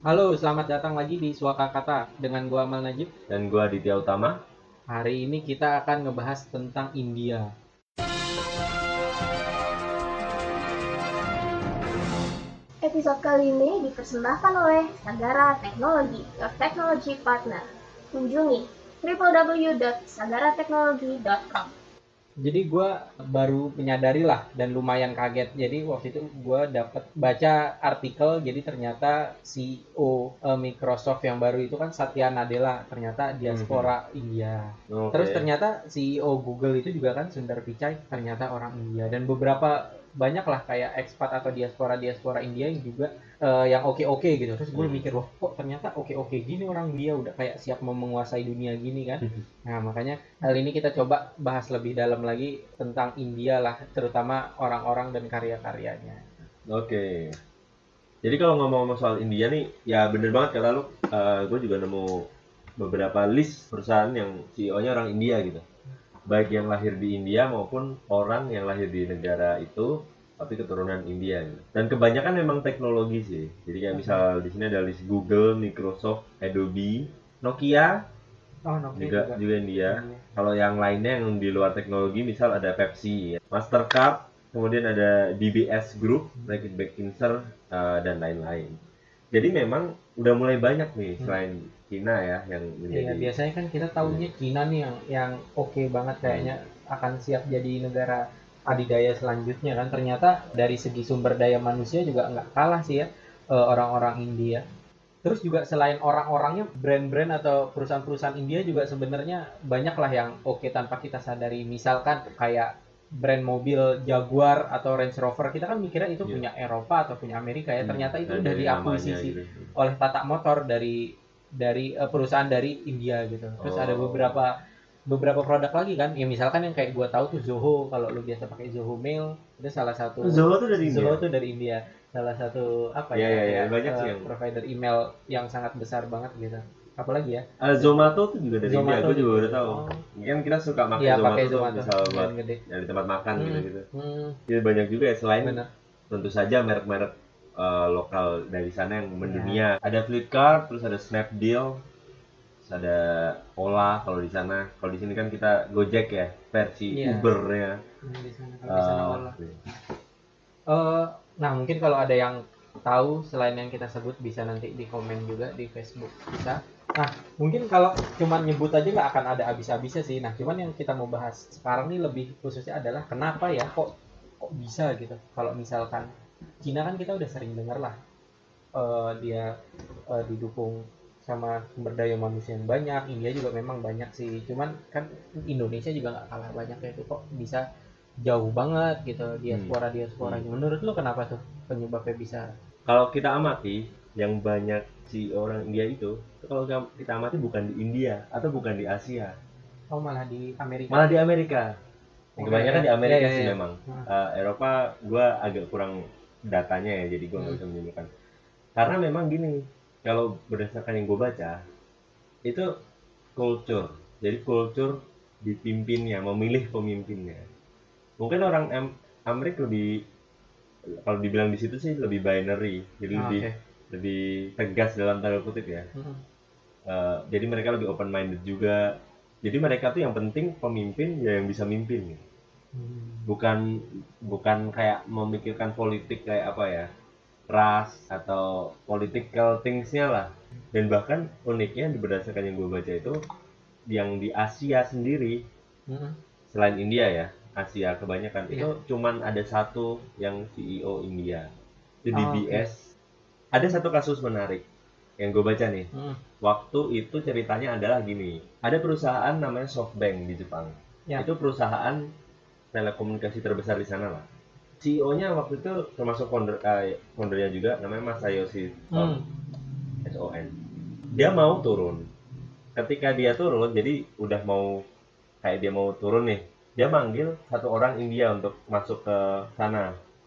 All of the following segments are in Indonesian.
Halo, selamat datang lagi di Suaka Kata dengan gua Amal Najib. Dan gua Aditya Utama. Hari ini kita akan ngebahas tentang India. Episode kali ini dipersembahkan oleh Sagara Teknologi, your technology partner. Kunjungi www.sagarateknologi.com. Jadi gua baru menyadari lah dan lumayan kaget. Jadi waktu itu gua dapat baca artikel. Jadi ternyata CEO Microsoft yang baru itu kan Satya Nadella, ternyata diaspora India. Terus Oke. ternyata CEO Google itu juga kan Sundar Pichai, ternyata orang India. Dan beberapa banyak lah kayak expat atau diaspora India yang juga yang oke-oke gitu. Terus gue mikir, wah kok ternyata oke-oke gini orang dia udah kayak siap mau menguasai dunia gini kan. Nah makanya kali ini kita coba bahas lebih dalam lagi tentang India lah, terutama orang-orang dan karya-karyanya. Oke. Jadi kalau ngomong soal India nih, ya bener banget kata lu. Gue juga nemu beberapa list perusahaan yang CEO-nya orang India gitu. Baik yang lahir di India maupun orang yang lahir di negara itu tapi keturunan India gitu. Dan kebanyakan memang teknologi sih. Jadi kayak Oke. misal di sini ada list Google, Microsoft, Adobe, Nokia Oh, Nokia juga juga juga India. India. Kalau yang lainnya yang di luar teknologi misal ada Pepsi, ya. Mastercard, kemudian ada DBS Group, Reckitt Benckiser, dan lain-lain. Jadi memang udah mulai banyak nih Hmm. selain Cina ya yang Iya, menjadi biasanya kan kita taunya Cina nih yang oke banget kayaknya akan siap jadi negara adidaya selanjutnya kan. Ternyata dari segi sumber daya manusia juga nggak kalah sih ya orang-orang India. Terus juga selain orang-orangnya, brand-brand atau perusahaan-perusahaan India juga sebenarnya banyak lah yang oke tanpa kita sadari. Misalkan kayak brand mobil Jaguar atau Range Rover, kita kan mikirnya itu ya, punya Eropa atau punya Amerika ya. Ternyata itu udah dari namanya diakuisisi gitu. oleh Tata Motor dari perusahaan dari India gitu. Terus ada Oh, beberapa produk lagi kan, ya misalkan yang kayak gua tahu tuh Zoho, kalau lu biasa pakai Zoho Mail, itu salah satu. Zoho tuh dari Zoho India. tuh dari India, salah satu apa Ya ya ya ya, kayak banyak sih yang provider email yang sangat besar banget gitu. Apalagi ya, Zomato tuh juga dari India, Zomato gue juga juga. udah tahu. Oh Kan kita suka pakai iya, pakai Zomato tuh Zomato misal buat brand gede. dari tempat makan Hmm, gitu-gitu. hmm, Jadi banyak juga ya selain bener tentu saja merek-merek lokal dari sana yang ya. mendunia. Ada Flipkart, terus ada Snapdeal, terus ada Ola kalau di sana. Kalau di sini kan kita Gojek ya, versi Iya, Uber-nya. di sana kalau di sana olah. Oke. Eh, nah mungkin kalau ada yang tahu selain yang kita sebut bisa nanti di komen juga di Facebook kita. Nah mungkin kalau cuman nyebut aja nggak akan ada habis-habisnya sih. Nah cuman yang kita mau bahas sekarang nih lebih khususnya adalah kenapa ya kok bisa gitu. Kalau misalkan Cina kan kita udah sering dengar lah dia didukung sama sumber daya manusia yang banyak. India juga memang banyak sih. Cuman kan Indonesia juga nggak kalah banyak ya itu kok bisa jauh banget gitu Hmm. Hmm. diasporanya. Menurut lo kenapa tuh penyebabnya bisa? Kalau kita amati, yang banyak si orang India itu kalau kita amati bukan di India atau bukan di Asia, Oh malah di Amerika. malah di Amerika. Yang Oke kebanyakan ya, di ya Amerika ya sih ya. memang. Hmm. Eropa gue agak kurang datanya ya, jadi gue nggak Hmm. bisa menyimpulkan. Karena memang gini, kalau berdasarkan yang gue baca, itu culture. Jadi culture dipimpinnya, memilih pemimpinnya. Mungkin orang Amerika lebih, kalau dibilang di situ sih lebih binary, jadi Ah, lebih oke. lebih tegas dalam tanda kutip ya. Hmm. Jadi mereka lebih open minded juga. Jadi mereka tuh yang penting pemimpin ya yang bisa mimpin gitu. Hmm. Bukan bukan kayak memikirkan politik kayak apa ya, ras atau political thingsnya lah. Dan bahkan uniknya berdasarkan yang gue baca itu, yang di Asia sendiri Hmm. selain India ya, Asia kebanyakan itu Iya. cuman ada satu yang CEO India, itu Oh, oke. DBS. Ada satu kasus menarik yang gue baca nih. Hmm. Waktu itu ceritanya adalah gini, ada perusahaan namanya SoftBank di Jepang. Ya. Itu perusahaan telekomunikasi terbesar di sana lah. CEO-nya waktu itu termasuk foundernya juga, namanya Masayoshi Son, Hmm. SON. Dia mau turun. Ketika dia turun, jadi udah mau kayak dia mau turun nih, dia manggil satu orang India untuk masuk ke sana.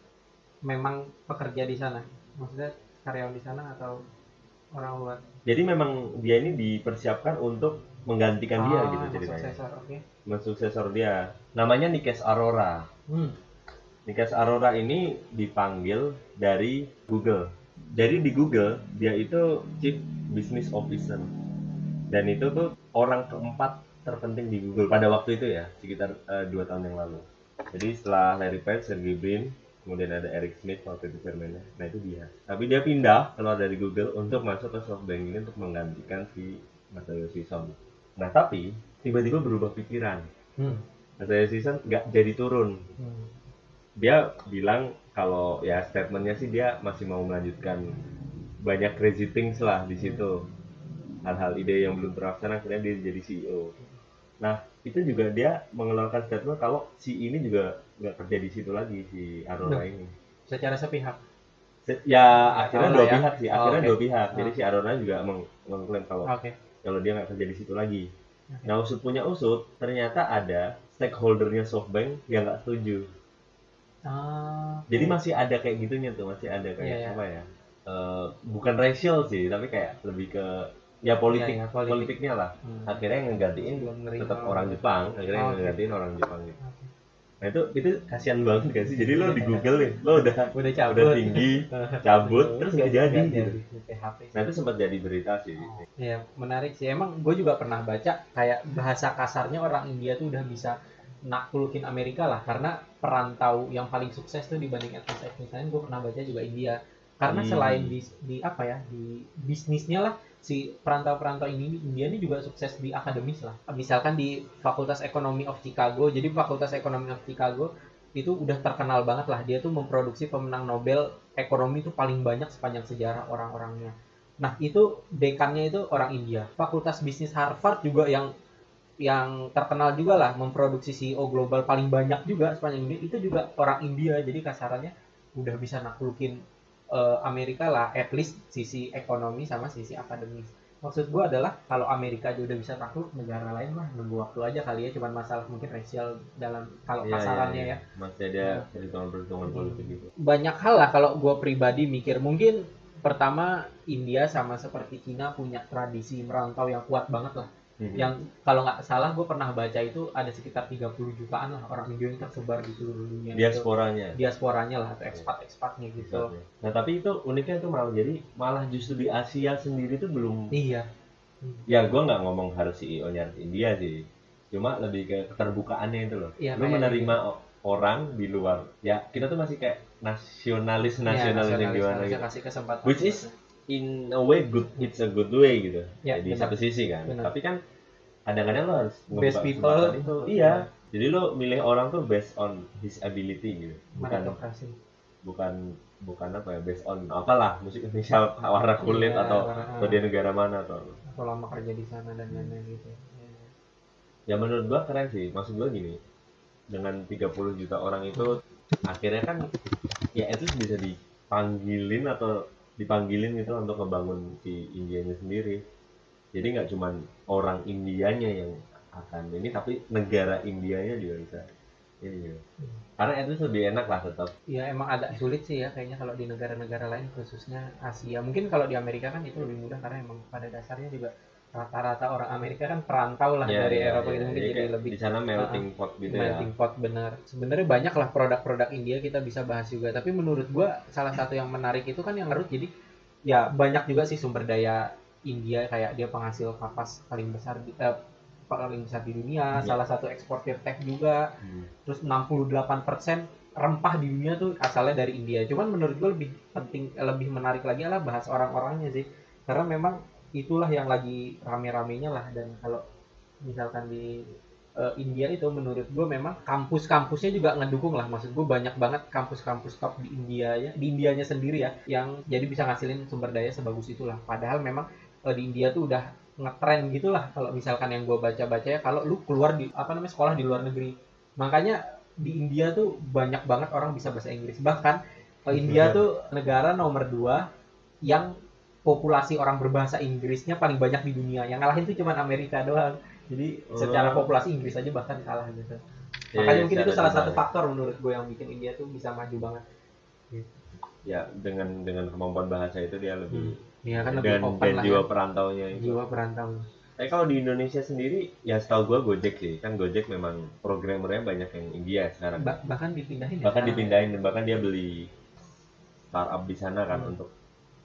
Memang pekerja di sana. Maksudnya karyawan di sana atau orang luar? Jadi memang dia ini dipersiapkan untuk menggantikan dia gitu Ah, emang ceritanya. suksesor, oke. Mensuksesor dia. Namanya Nikesh Arora. Hmm. Nikesh Arora ini dipanggil dari Google. Jadi di Google dia itu Chief Business Officer dan itu tuh orang keempat terpenting di Google pada waktu itu ya, sekitar 2 tahun yang lalu. Jadi setelah Larry Page, Sergey Brin, kemudian ada Eric Schmidt waktu itu chairman-nya. Nah itu dia. Tapi dia pindah keluar dari Google untuk masuk ke SoftBank ini untuk menggantikan si Masayoshi Son. Nah tapi tiba-tiba berubah pikiran. Masayoshi Son nggak jadi turun. Dia bilang kalau ya statementnya sih dia masih mau melanjutkan banyak crazy things lah di situ. Hal-hal ide yang belum terlaksana akhirnya dia jadi CEO. Nah itu juga dia mengeluarkan statement kalau si ini juga nggak kerja di situ lagi, si Arora ini. Secara sepihak. Ya Nggak akhirnya tahu dua lah ya. pihak sih, akhirnya Oke. dua pihak. Jadi si Arora juga mengklaim kalau Oke. kalau dia nggak kerja di situ lagi. Oke. Nah usut punya usut, ternyata ada stakeholdernya SoftBank yang nggak setuju. Jadi masih ada kayak gitunya tuh, masih ada kayak Iya, iya. apa ya? Bukan racial sih, tapi kayak lebih ke ya politik, Iya, iya, politik. politiknya lah. Akhirnya yang ngegantiin Belum nerima tetap orang Jepang, akhirnya yang Oke. ngegantiin orang Jepang gitu. Oke. Nah itu kasihan banget gak sih? Jadi lo di Google nih, lo Udah cabut. udah tinggi, cabut, terus nggak jadi gitu. PHP. Nah itu sempat jadi berita sih. Ya menarik sih. Emang gue juga pernah baca kayak bahasa kasarnya orang India tuh udah bisa naklukin Amerika lah, karena perantau yang paling sukses tuh dibanding etnis lain gue pernah baca juga India. Karena selain di apa ya, di bisnisnya lah, si perantau-perantau ini India ini juga sukses di akademis lah. Misalkan di Fakultas Ekonomi of Chicago. Jadi Fakultas Ekonomi of Chicago itu udah terkenal banget lah. Dia tuh memproduksi pemenang Nobel ekonomi itu paling banyak sepanjang sejarah orang-orangnya. Nah, itu dekannya itu orang India. Fakultas Bisnis Harvard juga yang terkenal juga lah, memproduksi CEO global paling banyak juga sepanjang dunia, itu juga orang India. Jadi kasarannya udah bisa naklukin Amerika lah, at least sisi ekonomi sama sisi akademis. Maksud gue adalah kalau Amerika aja udah bisa takluk, negara lain mah nunggu waktu aja kali ya, cuman masalah mungkin racial dalam kalau kasarannya ya. Masih ada perhitungan-perhitungan politik gitu. Banyak hal lah kalau gue pribadi mikir. Mungkin pertama India sama seperti Cina punya tradisi merantau yang kuat banget lah. Yang kalau nggak salah gue pernah baca itu ada sekitar 30 jutaan lah orang India yang tersebar di seluruh dunia. Diasporanya lah, atau ekspat-ekspatnya gitu. Nah tapi itu uniknya tuh malah justru di Asia sendiri tuh belum. Iya. Ya gue nggak ngomong harus CEO-nya India sih, cuma lebih ke keterbukaannya itu loh. Iya, lu menerima orang di luar, ya kita tuh masih kayak nasionalis yang gimana gitu. Kasih kesempatan. Which is in a way good, it's a good way gitu. Ya, di satu sisi kan. Benar. Tapi kan kadang-kadang lo harus Best people itu. Iya. Jadi lo milih orang tuh based on his ability gitu. Bukan apa ya, based on apalah, misal warna kulit atau dia negara mana atau lama kerja di sana dan lain-lain gitu. Ya menurut gua keren sih. Maksud gua gini, dengan 30 juta orang itu akhirnya kan ya itu bisa dipanggilin gitu untuk ngebangun si Indianya sendiri. Jadi nggak cuman orang Indianya yang akan ini, tapi negara Indianya juga bisa. Iya. Karena itu lebih enak lah tetap. Ya emang agak sulit sih ya kayaknya kalau di negara-negara lain, khususnya Asia. Mungkin kalau di Amerika kan itu lebih mudah karena emang pada dasarnya juga rata-rata orang Amerika kan perantau lah dari Eropa gitu, mungkin jadi lebih di sana melting pot gitu ya. Melting pot benar. Sebenarnya banyak lah produk-produk India kita bisa bahas juga. Tapi menurut gua salah satu yang menarik itu kan yang ngerut, jadi ya banyak juga sih sumber daya India, kayak dia penghasil kapas paling besar di dunia, salah satu eksportir teh juga. Terus 68% rempah di dunia tuh asalnya dari India. Cuman menurut gue lebih menarik lagi adalah bahas orang-orangnya sih. Karena memang itulah yang lagi rame-ramenya lah. Dan kalau misalkan di India itu menurut gue memang kampus-kampusnya juga ngedukung lah. Maksud gue banyak banget kampus-kampus top di India ya, di Indianya sendiri ya, yang jadi bisa ngasilin sumber daya sebagus itulah. Padahal memang di India tuh udah ngetren gitulah kalau misalkan yang gue baca-baca ya, kalau lu keluar di sekolah di luar negeri. Makanya di India tuh banyak banget orang bisa bahasa Inggris. Bahkan India tuh negara nomor 2 yang populasi orang berbahasa Inggrisnya paling banyak di dunia. Yang ngalahin tuh cuma Amerika doang. Jadi secara populasi Inggris aja bahkan kalah gitu. Makanya mungkin itu salah satu faktor menurut gue yang bikin India tuh bisa maju banget. Gitu. Ya dengan kemampuan bahasa itu dia lebih Iya kan lebih open dan lah. Jiwa Ya. perantaunya itu. Jiwa perantau. Kalau di Indonesia sendiri, ya setahu gue Gojek sih. Kan Gojek memang programmernya banyak yang India sekarang. Bahkan dipindahin. Dan bahkan dia beli startup di sana kan untuk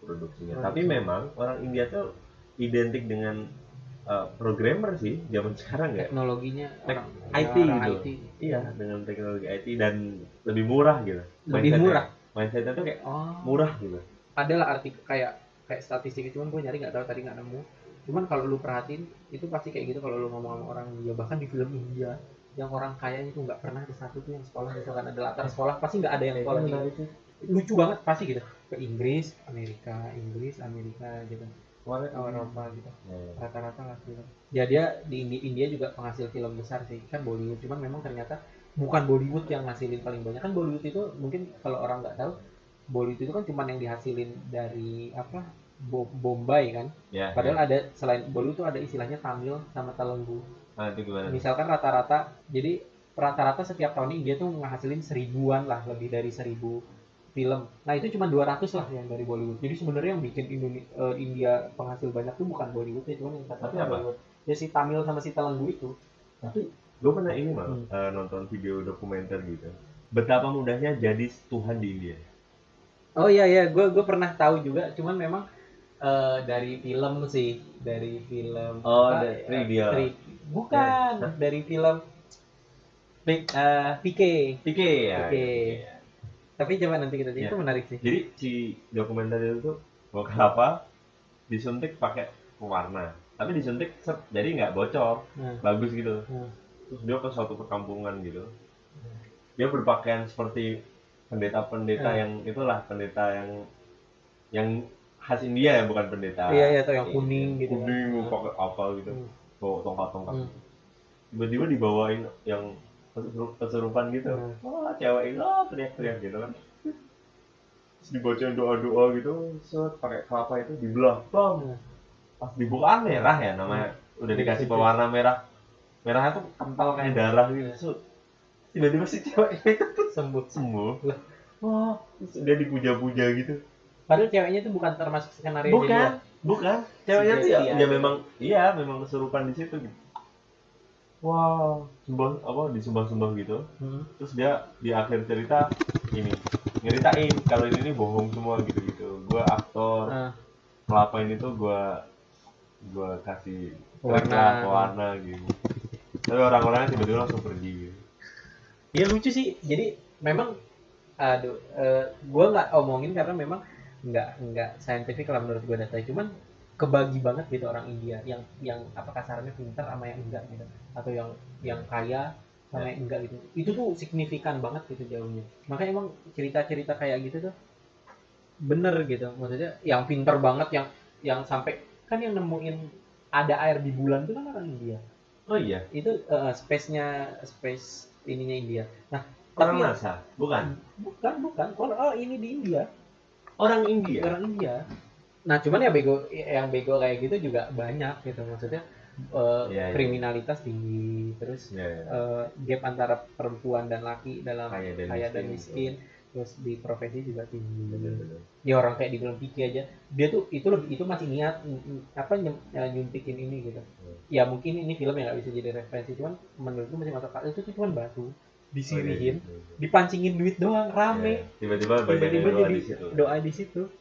produksinya. Tapi memang orang India tuh identik dengan programmer sih zaman sekarang ya. Teknologinya IT orang gitu. IT. Iya, dengan teknologi IT dan lebih murah gitu. Lebih murah. Mindsetnya tuh kayak Oh. murah gitu. Adalah arti kayak statistik, cuman gue nyari nggak tahu tadi nggak nemu. Cuman kalau lu perhatiin itu pasti kayak gitu kalau lu ngomong sama orang India, bahkan di film India yang orang kayanya itu nggak pernah ada satu tuh yang sekolah, misalkan ada latar sekolah pasti nggak ada yang sekolah gitu. Lucu banget pasti gitu, ke Inggris Amerika gitu, Eropa gitu, rata-rata lah gitu. Ya dia di India juga penghasil film besar sih kan, Bollywood, cuman memang ternyata bukan Bollywood yang ngasilin paling banyak. Kan Bollywood itu mungkin kalau orang nggak tahu, Bollywood itu kan cuman yang dihasilin dari apa, Bombay kan. Ya, Padahal ada selain Bollywood itu ada istilahnya Tamil sama Telugu. Itu gimana? Misalkan rata-rata setiap tahun ini dia tuh ngehasilin 1000-an lah, lebih dari 1000 film. Nah itu cuma 200 lah yang dari Bollywood. Jadi sebenarnya yang bikin India penghasil banyak tuh bukan Bollywood ya, cuman yang tapi apa? Bollywood. Ya si Tamil sama si Telugu itu. Tapi gue pernah ini nonton video dokumenter gitu. Betapa mudahnya jadi Tuhan di India. Oh iya, gue pernah tahu juga, cuman memang dari film sih, dari film. Bukan, dari film PK ya. Tapi coba nanti kita itu menarik sih. Jadi si dokumenter itu tuh mau kelapa disuntik pakai pewarna, tapi disuntik jadi nggak bocor, bagus gitu. Terus dia ke suatu perkampungan gitu, dia berpakaian seperti pendeta-pendeta yang itulah, pendeta yang khas India ya, bukan pendeta. Iya, atau yang kuning gitu. Kuning pakai apa gitu, bawa tongkat-tongkat. Tiba-tiba dibawain yang kesurupan gitu. Wah, cewek itu teriak-teriak gitu kan. Terus dibacain doa-doa gitu, pakai kelapa itu dibelah, bang. Pas dibuka merah ya namanya, udah dikasih pewarna merah. Merahnya tuh kental kayak darah gitu. Tiba-tiba si cewek itu sembuh. Wah, terus dia dipuja-puja gitu. Padahal ceweknya itu bukan termasuk skenario dia. Bukan. Ceweknya tuh ya memang kesurupan di situ gitu. Wow, disembah-sembah gitu. Terus dia di akhir cerita ini nyeritain kalau ini bohong semua gitu. Gua aktor. Kelapa ini tuh gua kasih warna gitu. Tapi orang-orangnya tiba-tiba langsung pergi gitu. Iya lucu sih. Jadi memang gua nggak omongin karena memang nggak saintifik lah menurut gua datanya. Cuman kebagi banget gitu orang India yang apa kasarnya pintar sama yang enggak gitu, atau yang kaya sama yang enggak gitu. Itu tuh signifikan banget gitu jauhnya. Makanya emang cerita-cerita kayak gitu tuh bener gitu, maksudnya yang pintar banget, yang sampai kan yang nemuin ada air di bulan itu kan orang India. Oh iya, itu space ininya India. Nah orang NASA bukan ini di India, orang India. Nah cuman yang bego kayak gitu juga banyak gitu, maksudnya kriminalitas tinggi, terus gap antara perempuan dan laki dalam kaya dan miskin, terus di profesi juga tinggi. Ya orang kayak di film Piki aja, dia tuh itu masih niat nyuntikin ini gitu. Ya mungkin ini film yang nggak bisa jadi referensi, cuman menurutku masih masuk akal. Itu tuh cuman batu disirihin, dipancingin duit doang, rame. Tiba-tiba jadi doa di situ.